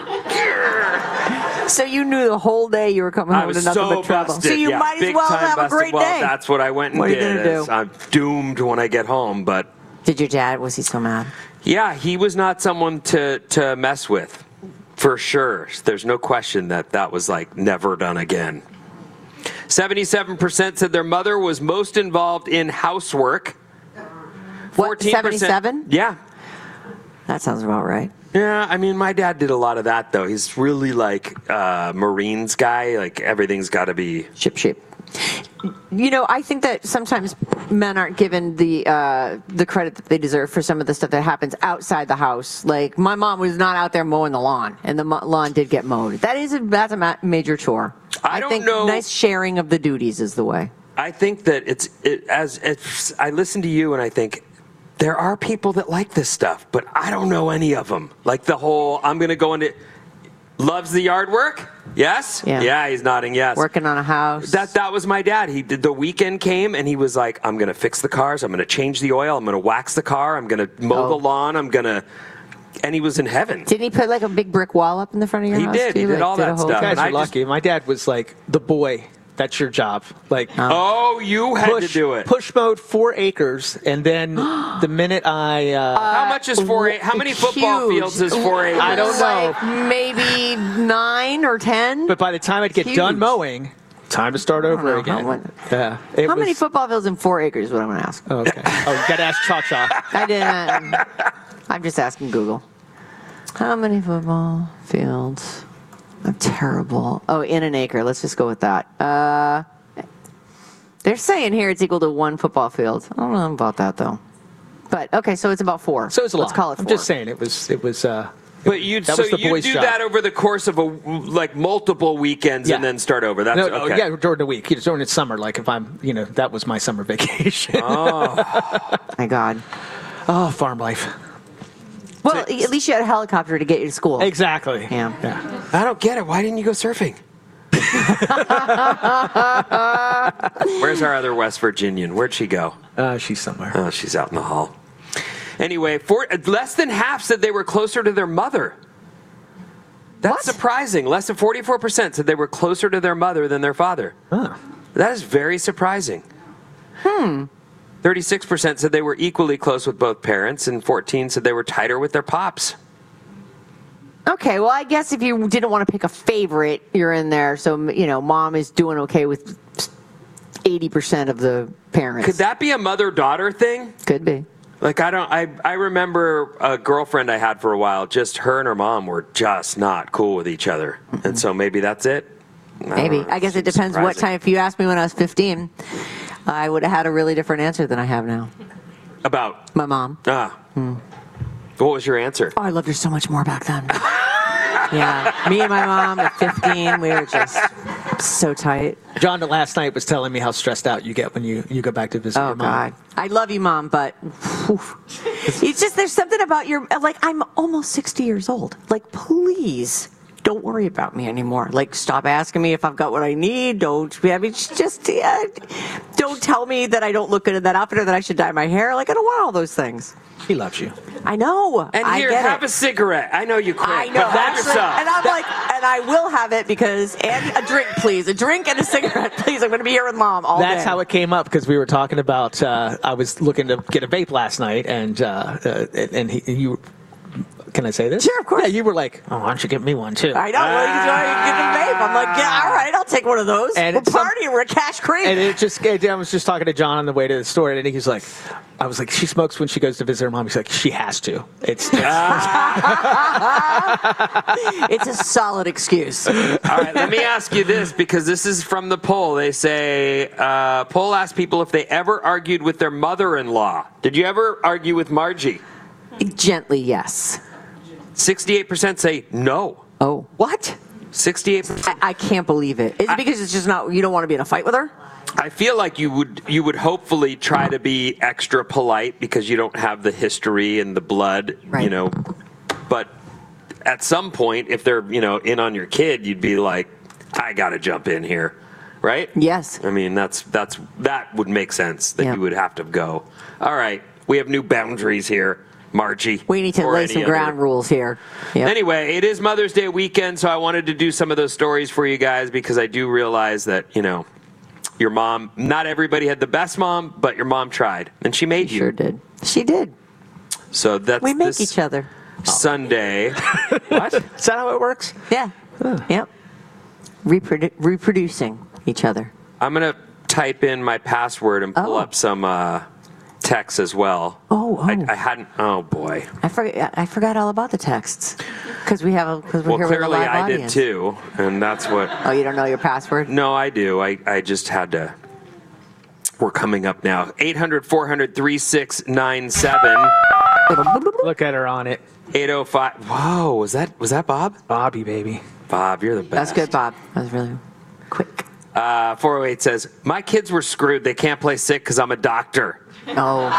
Grr. So you knew the whole day you were coming I home was to nothing so but trouble. busted. So you yeah, might as big well time have a busted. great Well, day. that's what I went and What are you did. gonna do? is I'm doomed when I get home, but... Did your dad, was he so mad? Yeah, he was not someone to, to mess with, for sure. There's no question that that was, like, never done again. seventy-seven percent said their mother was most involved in housework. What, seventy-seven? Yeah. That sounds about right. Yeah, I mean, my dad did a lot of that, though. He's really, like, a Marines guy. Like, everything's got to be... Ship shape. You know, I think that sometimes men aren't given the uh, the credit that they deserve for some of the stuff that happens outside the house. Like, my mom was not out there mowing the lawn, and the mo- lawn did get mowed. That is a, that's a ma- major chore. I, I don't think know. Nice sharing of the duties is the way. I think that it's it, as it's, I listen to you and I think there are people that like this stuff, but I don't know any of them. Like the whole, I'm going to go into, loves the yard work? Yes? Yeah. Yeah, he's nodding yes. Working on a house. That that was my dad. He did, the weekend came and he was like, I'm going to fix the cars. I'm going to change the oil. I'm going to wax the car. I'm going to mow Oh. the lawn. I'm going to, and he was in heaven. Didn't he put like a big brick wall up in the front of your He house? did. too? He did Like, all a that whole- stuff. You guys And are I just- lucky. My dad was like the boy. That's your job. Like, Oh, you had push, to do it. Push mode four acres, and then the minute I, uh, How much is four acres? How many football Huge. fields is four acres? I don't know. Like maybe nine or ten. But by the time I'd get Huge. done mowing, time to start over know. again. How, yeah. It how was, many football fields in four acres is what I'm going to ask. Oh, okay. Oh, you got to ask Cha Cha. I didn't. I'm just asking Google. How many football fields? I'm terrible. Oh, in an acre. Let's just go with that. Uh, they're saying here it's equal to one football field. I don't know about that though. But okay, so it's about four. So it's a lot. Let's call it four. I'm just saying it was. It was. Uh, But you That so was the you boys' do job. that over the course of a like multiple weekends Yeah. and then start over. That's no, no, okay. yeah, during the week, you know, during the summer. Like if I'm, you know, that was my summer vacation. Oh, My God. oh, farm life. Well, at least you had a helicopter to get you to school. Exactly. Yeah. Yeah. I don't get it. Why didn't you go surfing? Where's our other West Virginian? Where'd she go? Uh, she's somewhere. Oh, she's out in the hall. Anyway, for, less than half said they were closer to their mother. That's What? surprising. Less than forty-four percent said they were closer to their mother than their father. Huh. That is very surprising. Hmm. thirty-six percent said they were equally close with both parents, and fourteen said they were tighter with their pops. Okay, well, I guess if you didn't want to pick a favorite, you're in there. So, you know, mom is doing okay with eighty percent of the parents. Could that be a mother-daughter thing? Could be. Like, I don't, I, I remember a girlfriend I had for a while, just her and her mom were just not cool with each other. Mm-hmm. And so maybe that's it? I Maybe. don't know. I guess it depends what Surprising. time. If you asked me when I was fifteen, I would have had a really different answer than I have now. About? My mom. Ah. What was your answer? Oh, I loved her so much more back then. Yeah. Me and my mom at fifteen, we were just so tight. John last night was telling me how stressed out you get when you, you go back to visit Oh, your mom. God. I love you, Mom, but whew. It's just there's something about your, like, I'm almost sixty years old. Like, please don't worry about me anymore. Like, stop asking me if I've got what I need. Don't, I mean, just, yeah, don't tell me that I don't look good in that outfit or that I should dye my hair. Like, I don't want all those things. He loves you. I know. And I here, get have it. a cigarette. I know you quit, I know. but have That's yourself. And I'm like, and I will have it because, and a drink, please. A drink and a cigarette, please. I'm going to be here with Mom all That's day. how it came up because we were talking about. Uh, I was looking to get a vape last night, and uh, uh, and he, you. Can I say this? Sure, of course. Yeah, you were like, "Oh, why don't you get me one too?" I know. Well, you get a vape. I'm like, yeah, all right, I'll take one of those. And We're it's some- partying. We're at Cash Creek. And it just, I was just talking to John on the way to the store, and he was like, I was like, she smokes when she goes to visit her mom. He's like, she has to. It's, it's It's a solid excuse. All right, let me ask you this, because this is from the poll. They say, uh, poll asked people if they ever argued with their mother-in-law. Did you ever argue with Margie? Gently, yes. sixty-eight percent say no. Oh, what? sixty-eight percent. I, I can't believe it. Is it because it's just not, you don't want to be in a fight with her? I feel like you would you would hopefully try to be extra polite because you don't have the history and the blood, Right. you know. But at some point, if they're, you know, in on your kid, you'd be like, I got to jump in here. right? Yes. I mean, that's that's that would make sense that Yeah. you would have to go. All right, we have new boundaries here, Margie. We need to or lay any some other- ground rules here. Yep. Anyway, it is Mother's Day weekend, so I wanted to do some of those stories for you guys because I do realize that, you know, your mom, not everybody had the best mom, but your mom tried, and she made She you. sure did. She did. So that's We make this each other. Sunday. What? Is that how it works? Yeah. Yep. Reprodu- reproducing each other. I'm going to type in my password and pull Oh. up some uh, texts as well. Oh, oh. I, I hadn't. Oh, boy. I forgot. I forgot all about the texts because we have a because we're Well, here with a clearly live I audience. did too, and that's what. Oh, you don't know your password? No, I do. I, I just had to. We're coming up now. eight hundred, four hundred, thirty-six ninety-seven. Look at her on it. eight oh five. Whoa, was that was that Bob? Bobby, baby. Bob, you're the That's best. good, Bob. That was really quick. Uh, four oh eight says, my kids were screwed. They can't play sick because I'm a doctor. Oh.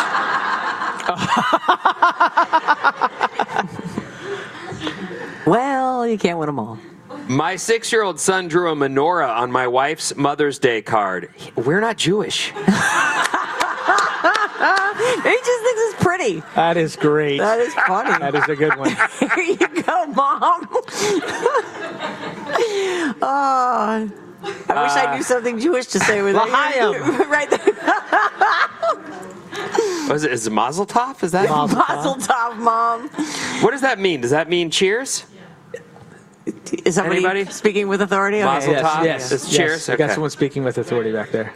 Well, you can't win them all. My six-year-old son drew a menorah on my wife's Mother's Day card. We're not Jewish. He just thinks it's pretty. That is great. That is funny. That is a good one. Here you go, Mom. Oh, I wish I knew something Jewish to say with L'chaim. right there. Was it, is it Mazel Tov? Is that? Mazel Tov. Mazel tov, Mom. What does that mean? Does that mean cheers? Is somebody Anybody? speaking with authority? Okay. Mazel Yes, tov? yes, It's yes. cheers? I got Okay. someone speaking with authority back there.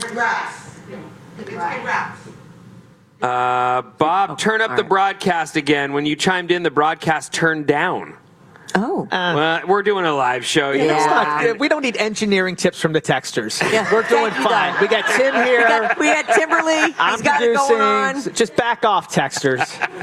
Uh, Bob, turn up all the right. broadcast again. When you chimed in, the broadcast turned down. Oh. Well, we're doing a live show. You know, Yeah. It's not- we don't need engineering tips from the texters. Yeah. We're doing Thank you, fine. Doug. We got Tim We here. got, we got Timberly. I'm He's got it going on. producing. Just back off, texters.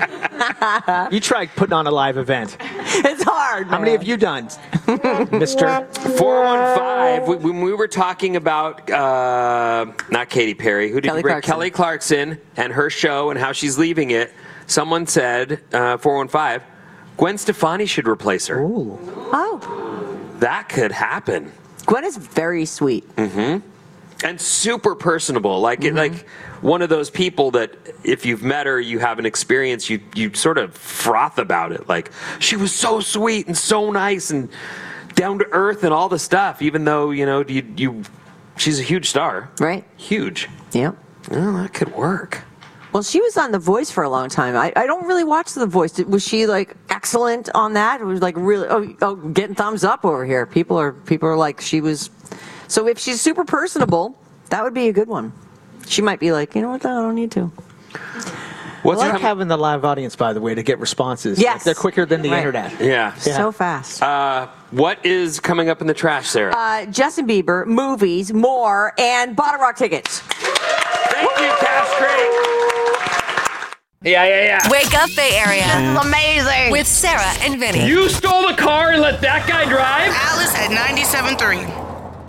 You tried putting on a live event. It's hard. How many have you done, Mister? four one five, we- when we were talking about, uh, not Katy Perry, who did Kelly you bring? Clarkson. Kelly Clarkson and her show and how she's leaving it. Someone said, uh, four one five, Gwen Stefani should replace her. Oh. That could happen. Gwen is very sweet. And super personable. Like, it, like one of those people that if you've met her, you have an experience, you, you sort of froth about it. Like, she was so sweet and so nice and down to earth and all the stuff, even though, you know, you, you she's a huge star. Right. Huge. Yep. Well, that could work. Well, she was on The Voice for a long time. I, I don't really watch The Voice. Did- Was she like excellent on that? It was like really oh, oh getting thumbs up over here. People are people are like she was. So if she's super personable, that would be a good one. She might be like, you know what? I don't need to. What's I like com- having the live audience, by the way, to get responses. Yes. Like, they're quicker than the Right. internet. Yeah. Yeah. So fast. Uh, what is coming up in the trash, Sarah? Uh, Justin Bieber, movies, more, and Bottom Rock tickets. Thank you, Cash Creek. Yeah, yeah, yeah. Wake up, Bay Area. This is amazing. With Sarah and Vinny. You stole the car and let that guy drive? Alice at ninety-seven point three.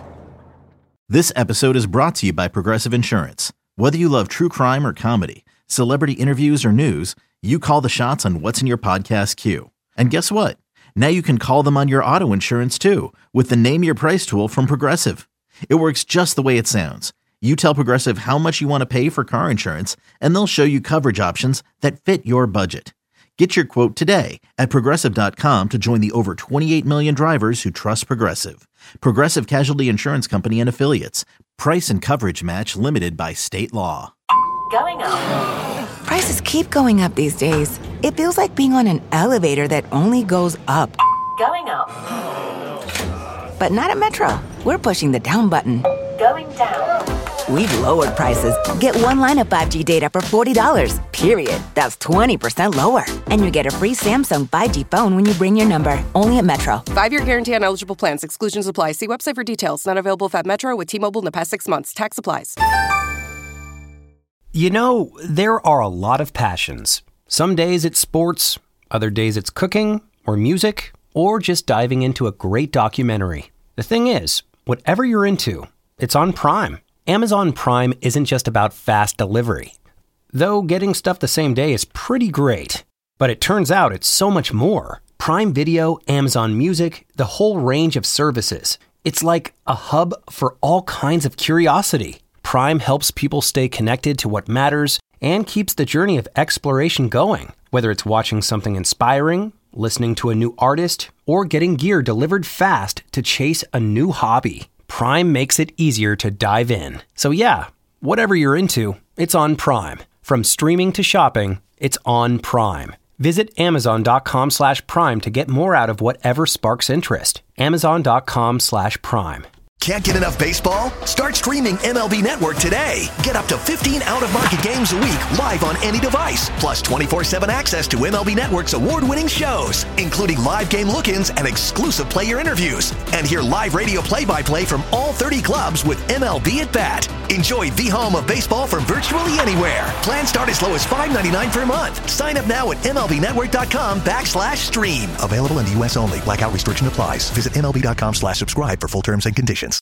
This episode is brought to you by Progressive Insurance. Whether you love true crime or comedy, celebrity interviews or news, you call the shots on what's in your podcast queue. And guess what? Now you can call them on your auto insurance too with the Name Your Price tool from Progressive. It works just the way it sounds. You tell Progressive how much you want to pay for car insurance, and they'll show you coverage options that fit your budget. Get your quote today at Progressive dot com to join the over twenty-eight million drivers who trust Progressive. Progressive Casualty Insurance Company and Affiliates. Price and coverage match limited by state law. Going up. Prices keep going up these days. It feels like being on an elevator that only goes up. Going up. But not at Metro. We're pushing the down button. Going down. We've lowered prices. Get one line of five G data for forty dollars, period. That's twenty percent lower. And you get a free Samsung five G phone when you bring your number. Only at Metro. Five-year guarantee on eligible plans. Exclusions apply. See website for details. Not available if at Metro with T-Mobile in the past six months. Tax applies. You know, there are a lot of passions. Some days it's sports, other days it's cooking, or music, or just diving into a great documentary. The thing is, whatever you're into, it's on Prime. Amazon Prime isn't just about fast delivery. Though getting stuff the same day is pretty great. But it turns out it's so much more. Prime Video, Amazon Music, the whole range of services. It's like a hub for all kinds of curiosity. Prime helps people stay connected to what matters and keeps the journey of exploration going. Whether it's watching something inspiring, listening to a new artist, or getting gear delivered fast to chase a new hobby, Prime makes it easier to dive in. So yeah, whatever you're into, it's on Prime. From streaming to shopping, it's on Prime. Visit amazon.com slash prime to get more out of whatever sparks interest. Amazon.com slash prime. Can't get enough baseball? Start streaming M L B Network today. Get up to fifteen out-of-market games a week live on any device. Plus twenty-four seven access to M L B Network's award-winning shows, including live game look-ins and exclusive player interviews. And hear live radio play-by-play from all thirty clubs with M L B at Bat. Enjoy the home of baseball from virtually anywhere. Plans start as low as five dollars and ninety-nine cents per month. Sign up now at MLBnetwork.com backslash stream. Available in the U S only. Blackout restriction applies. Visit MLB.com slash subscribe for full terms and conditions.